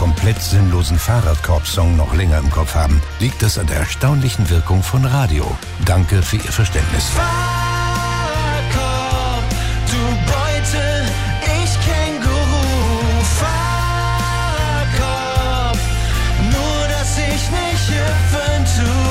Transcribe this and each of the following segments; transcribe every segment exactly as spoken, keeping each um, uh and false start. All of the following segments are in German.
komplett sinnlosen Fahrradkorb-Song noch länger im Kopf haben, liegt es an der erstaunlichen Wirkung von Radio. Danke für Ihr Verständnis. Fahrradkorb, du Beute, ich Känguru. Fahrradkorb, nur dass ich nicht hüpfen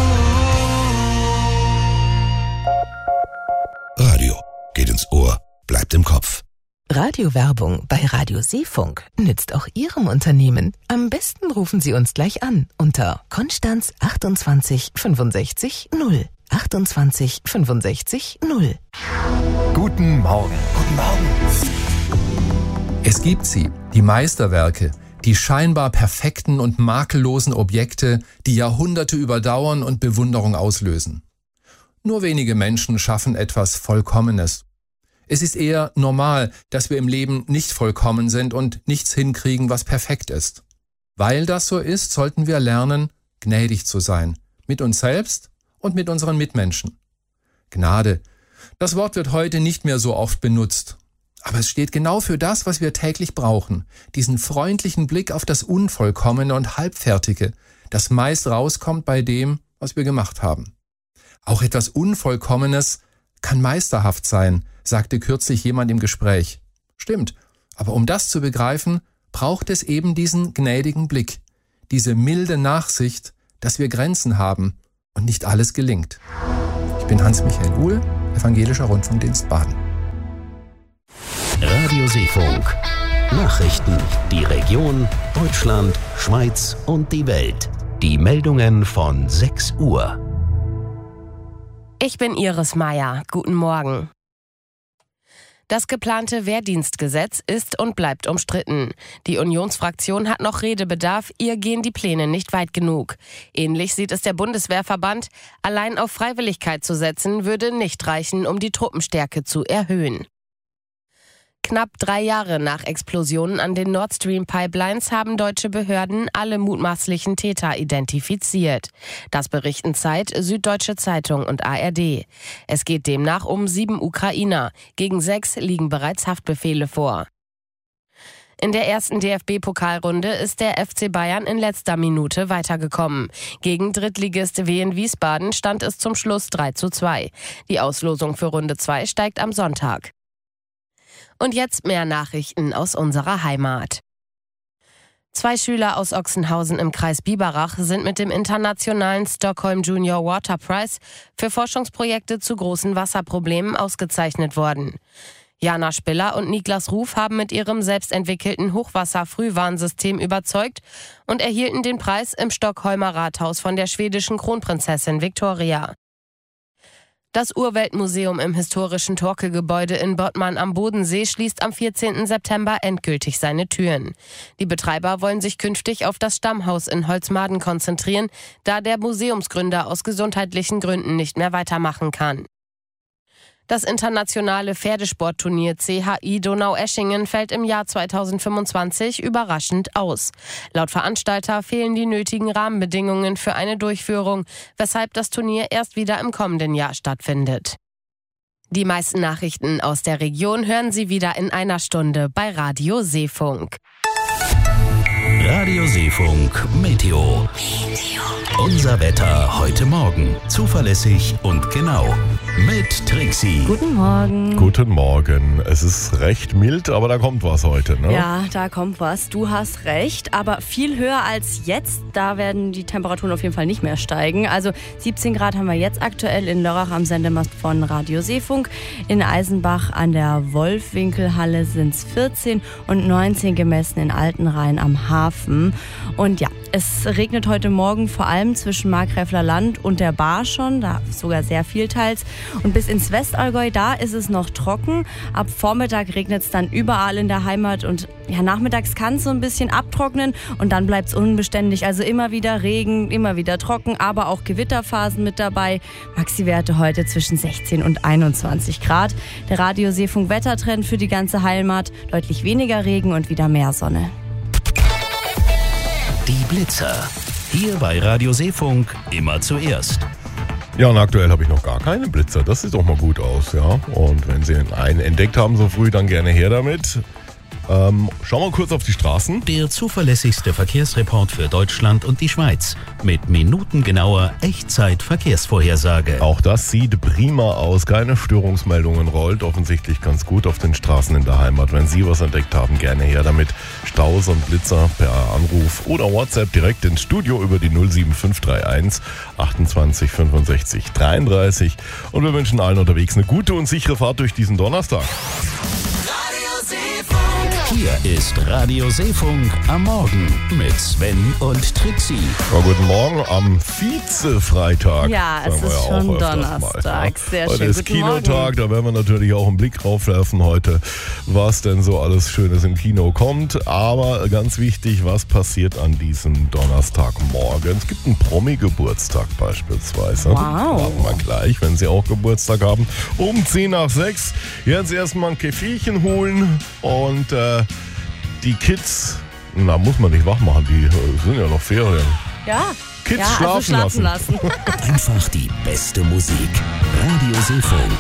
tu. Radio geht ins Ohr, bleibt im Kopf. Radiowerbung bei Radio Seefunk nützt auch Ihrem Unternehmen. Am besten rufen Sie uns gleich an unter Konstanz achtundzwanzig fünfundsechzig null. achtundzwanzig fünfundsechzig null. Guten Morgen. Guten Morgen. Es gibt sie, die Meisterwerke, die scheinbar perfekten und makellosen Objekte, die Jahrhunderte überdauern und Bewunderung auslösen. Nur wenige Menschen schaffen etwas Vollkommenes. Es ist eher normal, dass wir im Leben nicht vollkommen sind und nichts hinkriegen, was perfekt ist. Weil das so ist, sollten wir lernen, gnädig zu sein, mit uns selbst und mit unseren Mitmenschen. Gnade, das Wort wird heute nicht mehr so oft benutzt, aber es steht genau für das, was wir täglich brauchen, diesen freundlichen Blick auf das Unvollkommene und Halbfertige, das meist rauskommt bei dem, was wir gemacht haben. Auch etwas Unvollkommenes kann meisterhaft sein, sagte kürzlich jemand im Gespräch. Stimmt, aber um das zu begreifen, braucht es eben diesen gnädigen Blick, diese milde Nachsicht, dass wir Grenzen haben und nicht alles gelingt. Ich bin Hans-Michael Uhl, Evangelischer Rundfunkdienst Baden. Radio Seefunk. Nachrichten, die Region, Deutschland, Schweiz und die Welt. Die Meldungen von sechs Uhr. Ich bin Iris Meier. Guten Morgen. Das geplante Wehrdienstgesetz ist und bleibt umstritten. Die Unionsfraktion hat noch Redebedarf, ihr gehen die Pläne nicht weit genug. Ähnlich sieht es der Bundeswehrverband. Allein auf Freiwilligkeit zu setzen, würde nicht reichen, um die Truppenstärke zu erhöhen. Knapp drei Jahre nach Explosionen an den Nord Stream Pipelines haben deutsche Behörden alle mutmaßlichen Täter identifiziert. Das berichten Zeit, Süddeutsche Zeitung und A R D. Es geht demnach um sieben Ukrainer. Gegen sechs liegen bereits Haftbefehle vor. In der ersten D F B-Pokalrunde ist der F C Bayern in letzter Minute weitergekommen. Gegen Drittligist Wien Wiesbaden stand es zum Schluss drei zu zwei. Die Auslosung für Runde zwei steigt am Sonntag. Und jetzt mehr Nachrichten aus unserer Heimat. Zwei Schüler aus Ochsenhausen im Kreis Biberach sind mit dem internationalen Stockholm Junior Water Prize für Forschungsprojekte zu großen Wasserproblemen ausgezeichnet worden. Jana Spiller und Niklas Ruf haben mit ihrem selbstentwickelten Hochwasser-Frühwarnsystem überzeugt und erhielten den Preis im Stockholmer Rathaus von der schwedischen Kronprinzessin Victoria. Das Urweltmuseum im historischen Torkelgebäude in Bottmann am Bodensee schließt am vierzehnten September endgültig seine Türen. Die Betreiber wollen sich künftig auf das Stammhaus in Holzmaden konzentrieren, da der Museumsgründer aus gesundheitlichen Gründen nicht mehr weitermachen kann. Das internationale Pferdesportturnier C H I Donaueschingen fällt im Jahr zweitausendfünfundzwanzig überraschend aus. Laut Veranstalter fehlen die nötigen Rahmenbedingungen für eine Durchführung, weshalb das Turnier erst wieder im kommenden Jahr stattfindet. Die meisten Nachrichten aus der Region hören Sie wieder in einer Stunde bei Radio Seefunk. Radio Seefunk Meteo. Unser Wetter heute Morgen. Zuverlässig und genau. Mit Trixie. Guten Morgen. Guten Morgen. Es ist recht mild, aber da kommt was heute, ne? Ja, da kommt was. Du hast recht, aber viel höher als jetzt. Da werden die Temperaturen auf jeden Fall nicht mehr steigen. Also siebzehn Grad haben wir jetzt aktuell in Lörrach am Sendemast von Radio Seefunk. In Eisenbach an der Wolfwinkelhalle sind es vierzehn und neunzehn gemessen in Altenrhein am Hafen. Und ja, es regnet heute Morgen vor allem zwischen Markgräfler Land und der Baar schon, da sogar sehr viel teils. Und bis ins Westallgäu, da ist es noch trocken. Ab Vormittag regnet es dann überall in der Heimat und ja, nachmittags kann es so ein bisschen abtrocknen und dann bleibt es unbeständig. Also immer wieder Regen, immer wieder trocken, aber auch Gewitterphasen mit dabei. Maxi-Werte heute zwischen sechzehn und einundzwanzig Grad. Der Radio Seefunk Wettertrend für die ganze Heimat, deutlich weniger Regen und wieder mehr Sonne. Die Blitzer. Hier bei Radio Seefunk immer zuerst. Ja, und aktuell habe ich noch gar keine Blitzer. Das sieht doch mal gut aus, ja. Und wenn Sie einen entdeckt haben so früh, dann gerne her damit. Ähm, schauen wir kurz auf die Straßen. Der zuverlässigste Verkehrsreport für Deutschland und die Schweiz mit minutengenauer Echtzeit-Verkehrsvorhersage. Auch das sieht prima aus. Keine Störungsmeldungen, rollt offensichtlich ganz gut auf den Straßen in der Heimat. Wenn Sie was entdeckt haben, gerne her damit. Staus und Blitzer per Anruf oder WhatsApp direkt ins Studio über die null sieben fünf drei eins achtundzwanzig fünfundsechzig dreiunddreißig. Und wir wünschen allen unterwegs eine gute und sichere Fahrt durch diesen Donnerstag. Hier ist Radio Seefunk am Morgen mit Sven und Trixie. Ja, guten Morgen am Vize-Freitag. Ja, es ist ja schon mal, Donnerstag. ja. Sehr heute schön. ist Guten Kinotag, Morgen. da werden wir natürlich auch einen Blick drauf werfen heute, was denn so alles Schönes im Kino kommt. Aber ganz wichtig, was passiert an diesem Donnerstagmorgen? Es gibt einen Promi-Geburtstag beispielsweise. Wow. Warten wir gleich, wenn Sie auch Geburtstag haben. Um zehn nach sechs. Jetzt erstmal ein Käffechen holen und äh, die Kids, na, muss man nicht wach machen, die äh, sind ja noch Ferien. Ja, Kids ja schlafen, also schlafen lassen. lassen. Einfach die beste Musik. Radio Seefunk.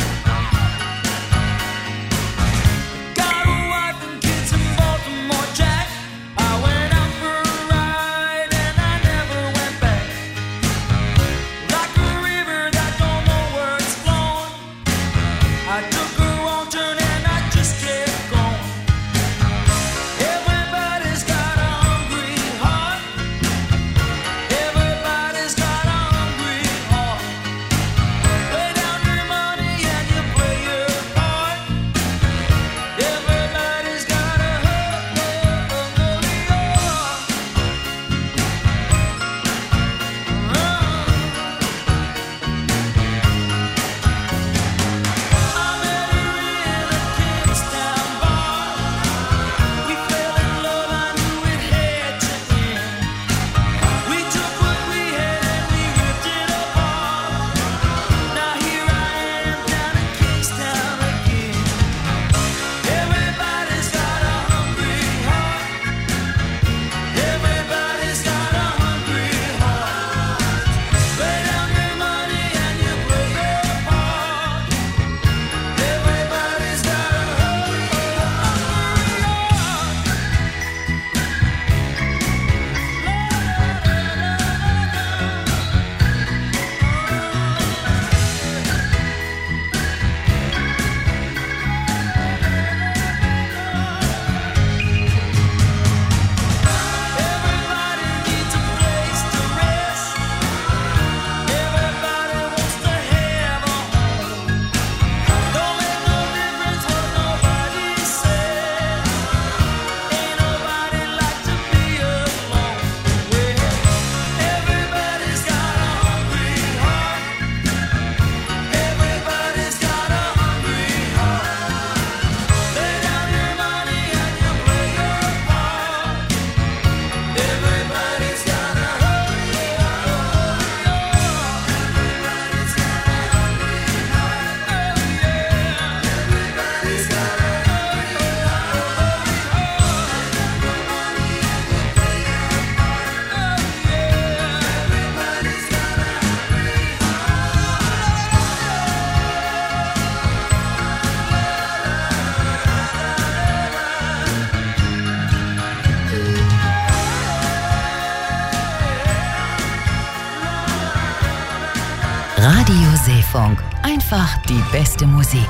Radio Seefunk. Einfach die beste Musik.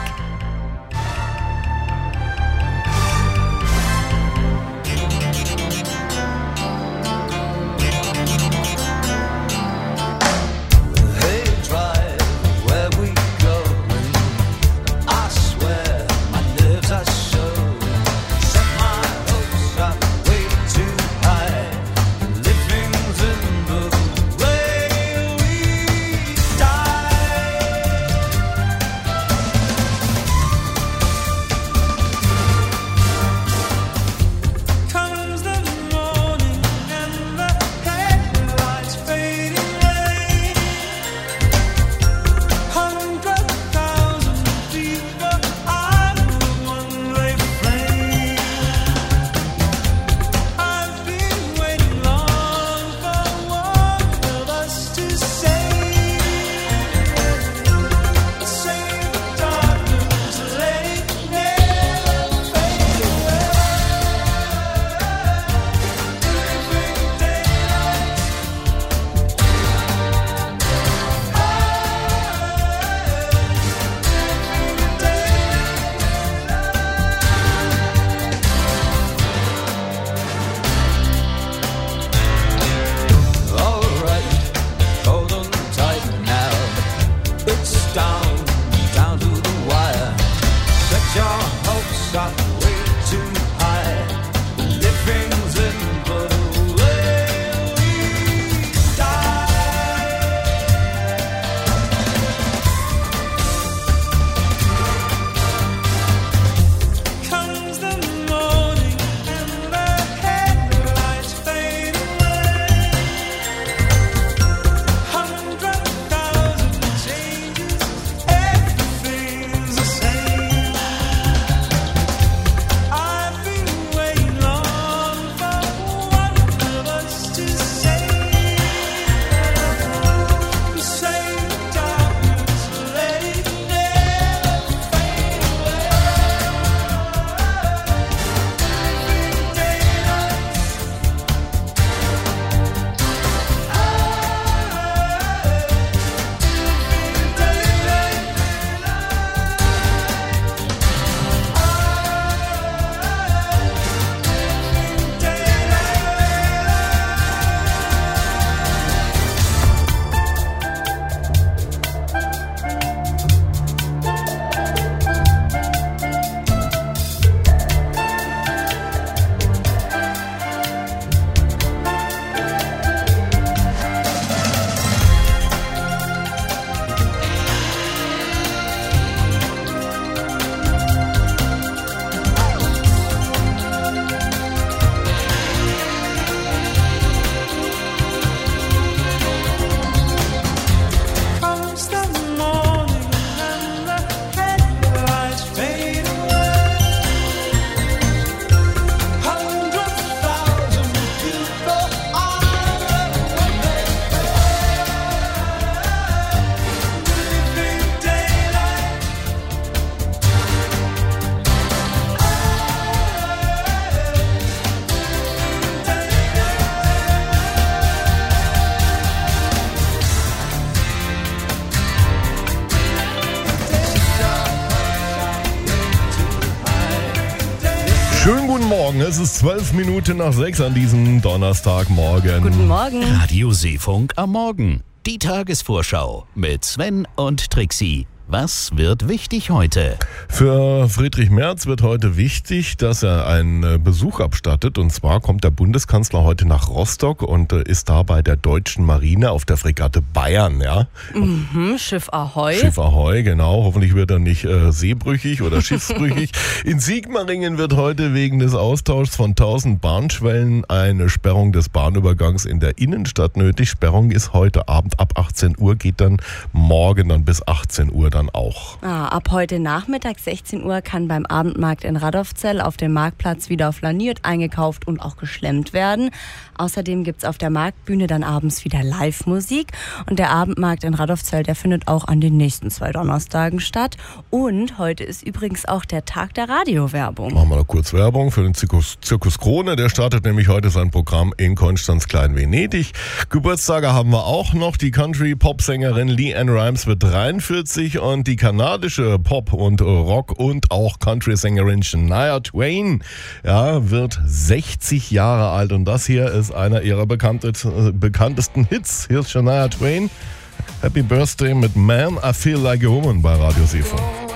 Morgen. Es ist zwölf Minuten nach sechs an diesem Donnerstagmorgen. Guten Morgen. Radio Seefunk am Morgen. Die Tagesvorschau mit Sven und Trixie. Was wird wichtig heute? Für Friedrich Merz wird heute wichtig, dass er einen Besuch abstattet. Und zwar kommt der Bundeskanzler heute nach Rostock und ist da bei der deutschen Marine auf der Fregatte Bayern. Ja? Mhm, Schiff Ahoi. Schiff Ahoi, genau. Hoffentlich wird er nicht äh, seebrüchig oder schiffsbrüchig. In Sigmaringen wird heute wegen des Austauschs von tausend Bahnschwellen eine Sperrung des Bahnübergangs in der Innenstadt nötig. Sperrung ist heute Abend ab achtzehn Uhr, geht dann morgen dann bis achtzehn Uhr dann auch. Ah, ab heute Nachmittag sechzehn Uhr kann beim Abendmarkt in Radolfzell auf dem Marktplatz wieder flaniert, eingekauft und auch geschlemmt werden. Außerdem gibt es auf der Marktbühne dann abends wieder Live-Musik. Und der Abendmarkt in Radolfzell, der findet auch an den nächsten zwei Donnerstagen statt. Und heute ist übrigens auch der Tag der Radiowerbung. Machen wir noch kurz Werbung für den Zirkus, Zirkus Krone. Der startet nämlich heute sein Programm in Konstanz Klein-Venedig. Geburtstage haben wir auch noch. Die Country-Pop-Sängerin LeAnn Rimes wird dreiundvierzig und die kanadische Pop- und Rock- und auch Country-Sängerin Shania Twain ja, wird sechzig Jahre alt. Und das hier ist einer ihrer bekanntesten Hits. Hier ist Shania Twain. Happy Birthday mit Man, I Feel Like a Woman bei Radio Seefunk.